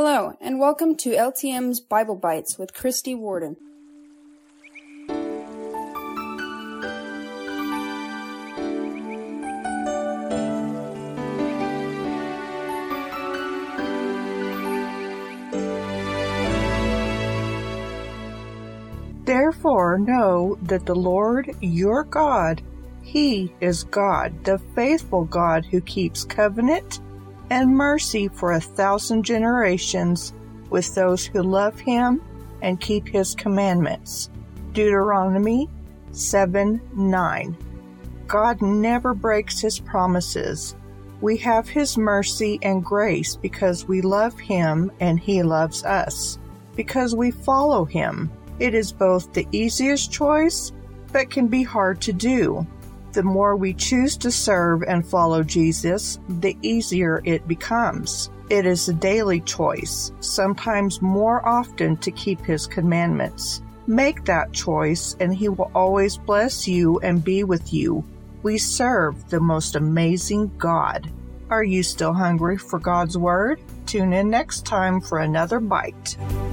Hello, and welcome to LTM's Bible Bites with Christy Warden. Therefore know that the Lord your God, He is God, the faithful God who keeps covenant and mercy for 1,000 generations with those who love Him and keep His commandments. Deuteronomy 7:9. God never breaks His promises. We have His mercy and grace because we love Him and He loves us, because we follow Him. It is both the easiest choice, but can be hard to do. The more we choose to serve and follow Jesus, the easier it becomes. It is a daily choice, sometimes more often to keep His commandments. Make that choice, and He will always bless you and be with you. We serve the most amazing God. Are you still hungry for God's Word? Tune in next time for another bite.